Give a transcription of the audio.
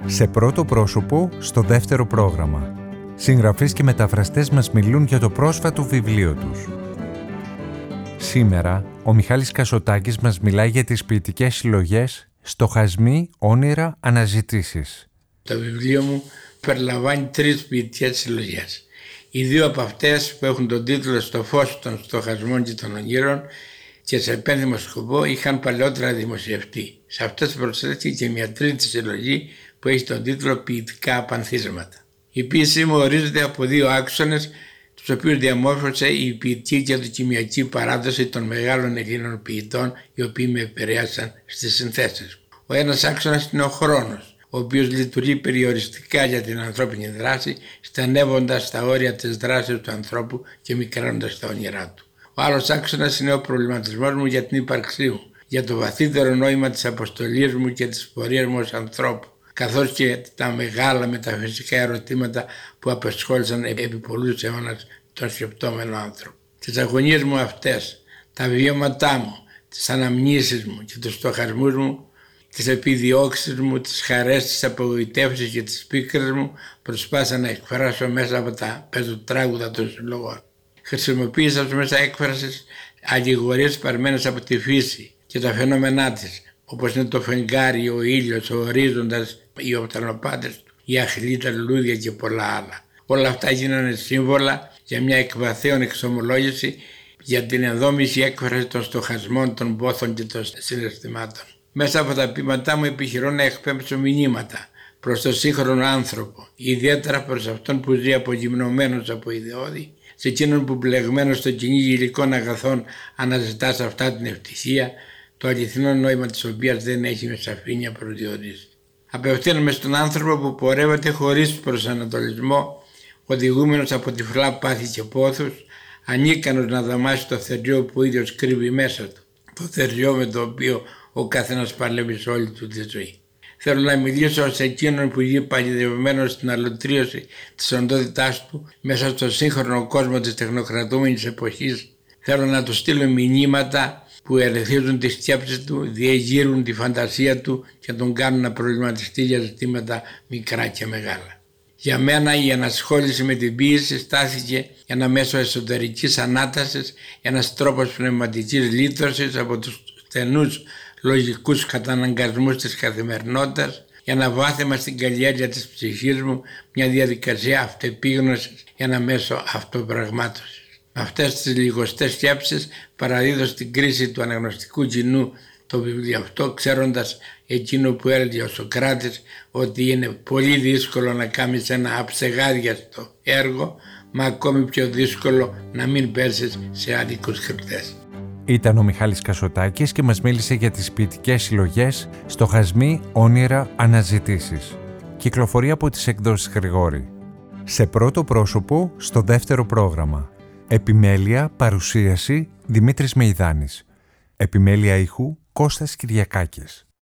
Σε πρώτο πρόσωπο, στο δεύτερο πρόγραμμα. Συγγραφείς και μεταφραστές μας μιλούν για το πρόσφατο βιβλίο τους. Σήμερα, ο Μιχάλης Κασωτάκης μας μιλάει για τις ποιητικές συλλογές «Στοχασμοί, όνειρα, αναζητήσεις». Το βιβλίο μου περιλαμβάνει 3 ποιητικές συλλογές. Οι 2 από αυτές που έχουν τον τίτλο «Στο φως των στοχασμών και των ονείρων» και σε επένδυμο σκοπό είχαν παλαιότερα δημοσιευτεί. Σε αυτές προσθέθηκε και μια τρίτη συλλογή που έχει τον τίτλο «Ποιητικά απανθίσματα». Η ποίησή μου ορίζεται από 2 άξονες, τους οποίους διαμόρφωσε η ποιητική και δοκιμιακή παράδοση των μεγάλων Ελλήνων ποιητών, οι οποίοι με επηρέασαν στις συνθέσεις μου. Ο ένας άξονας είναι ο χρόνος, ο οποίος λειτουργεί περιοριστικά για την ανθρώπινη δράση, στενεύοντας τα όρια της δράσης του ανθρώπου και μικραίνοντας τα όνειρά του. Ο άλλος άξονας είναι ο προβληματισμός μου για την ύπαρξή μου, για το βαθύτερο νόημα της αποστολής μου και της πορείας μου ως ανθρώπου, καθώς και τα μεγάλα μεταφυσικά ερωτήματα που απασχόλησαν επί πολλούς αιώνας τον σκεπτόμενο άνθρωπο. Τις αγωνίες μου αυτές, τα βιώματά μου, τις αναμνήσεις μου και τους στοχασμούς μου, τις επιδιώξεις μου, τις χαρές, τις απογοητεύσεις και τις πίκρες μου προσπάθησα να εκφράσω μέσα από τα πεζοτράγουδα των συλλογών. Χρησιμοποίησα ως μέσα έκφρασης αλληγορίες παρμένες από τη φύση και τα φαινόμενά της, όπως είναι το φεγγάρι, ο ήλιος, ο ορίζοντας, οι οφθαλμοπάτες του, η αχλή, τα λουλούδια και πολλά άλλα. Όλα αυτά γίνανε σύμβολα για μια εκβαθέων εξομολόγηση για την ενδόμηση έκφραση των στοχασμών, των πόθων και των συναισθημάτων. Μέσα από τα ποίηματά μου επιχειρώ να εκπέμψω μηνύματα προς τον σύγχρονο άνθρωπο, ιδιαίτερα προς αυτόν που ζει απογυμνωμένος από ιδεώδη, σε εκείνον που μπλεγμένος στο κυνήγι υλικών αγαθών αναζητά σε αυτά την ευτυχία, το αληθινό νόημα της οποίας δεν έχει με σαφήνεια προσδιορίσει. Απευθύνομαι στον άνθρωπο που πορεύεται χωρίς προσανατολισμό, οδηγούμενος από τυφλά πάθη και πόθους, ανίκανος να δαμάσει το θεριό που ο ίδιος κρύβει μέσα του, το θεριό με το οποίο ο καθένας παλεύει σε όλη του τη ζωή. Θέλω να μιλήσω σε εκείνον που ζει παγιδευμένος στην αλωτρίωση της οντότητάς του μέσα στο σύγχρονο κόσμο της τεχνοκρατούμενης εποχής. Θέλω να του στείλω μηνύματα που ερεθίζουν τη σκέψη του, διεγείρουν τη φαντασία του και τον κάνουν να προβληματιστεί για ζητήματα μικρά και μεγάλα. Για μένα η ενασχόληση με την ποίηση στάθηκε ένα μέσο εσωτερικής ανάτασης, ένας τρόπος πνευματικής λύτρωσης από τους στενούς λογικούς καταναγκασμούς της καθημερινότητας, για ένα βάθημα στην καλλιέργεια της ψυχής μου, μια διαδικασία αυτοεπίγνωσης, ένα μέσο αυτοπραγμάτωσης. Με αυτές τις λιγοστές σκέψεις παραδίδω στην κρίση του αναγνωστικού κοινού το βιβλίο αυτό, ξέροντας εκείνο που έλεγε ο Σωκράτης, ότι είναι πολύ δύσκολο να κάνεις ένα αψεγάδιαστο έργο, μα ακόμη πιο δύσκολο να μην πέσεις σε άδικους κριτές. Ήταν ο Μιχάλης Κασωτάκης και μας μίλησε για τις ποιητικές συλλογές «Στοχασμοί, όνειρα, αναζητήσεις». Κυκλοφορεί από τις εκδόσεις Γρηγόρη. Σε πρώτο πρόσωπο, στο δεύτερο πρόγραμμα. Επιμέλεια, παρουσίαση, Δημήτρης Μεϊδάνης. Επιμέλεια ήχου, Κώστας Κυριακάκης.